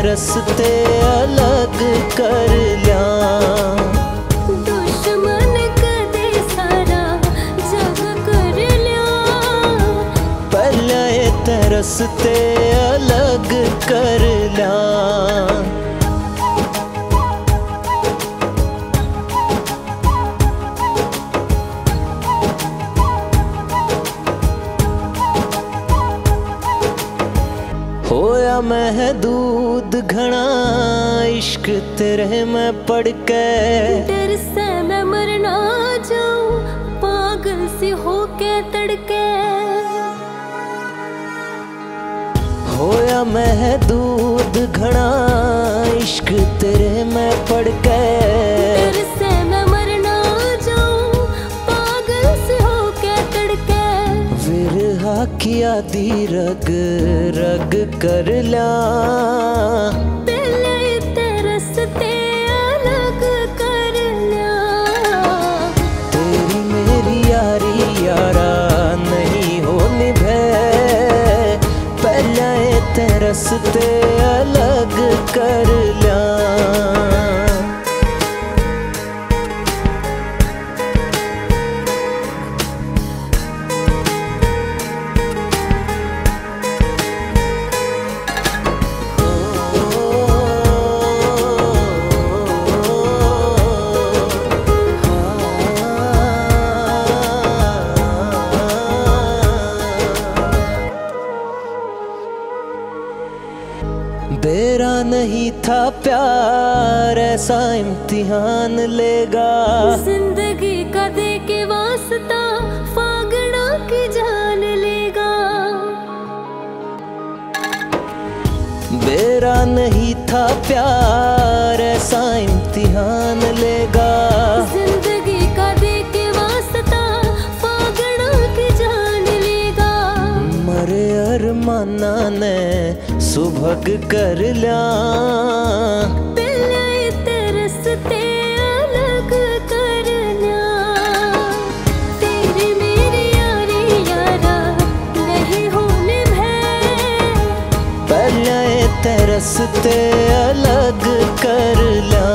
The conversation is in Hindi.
रस्ते अलग कर लिया। दुश्मन कदे सारा जग कर लिया, पहले ते रस्ते अलग कर लिया। होया महदूद घना इश्क तेरे मैं पढ़ के, डर से मैं मर ना जाऊं पागल सी होके तड़के। होया महदूद घना इश्क तेरे मैं पढ़ के, डर से मैं मर ना जाऊं पागल सी होके तड़के। विरहा किया दी रग रग कर लिया, पहले ते रस्ते अलग कर लिया। तेरी मेरी यारी यारा नहीं हो निभे, पहले ते रस्ते अलग कर लिया। बेरा नहीं था प्यार ऐसा इम्तिहान लेगा, जिंदगी का दे के वास्ता फागड़ा की जान लेगा। बेरा नहीं था प्यार ऐसा इम्तिहान लेगा, जिंदगी का दे के वास्ता फागड़ा की जान लेगा। मरे अरमाना ने सुभग कर लिया, पहले ते रस्ते अलग कर लिया। तेरी मेरी यारी यारा नहीं होने भय, पहले ते रस्ते अलग कर लिया।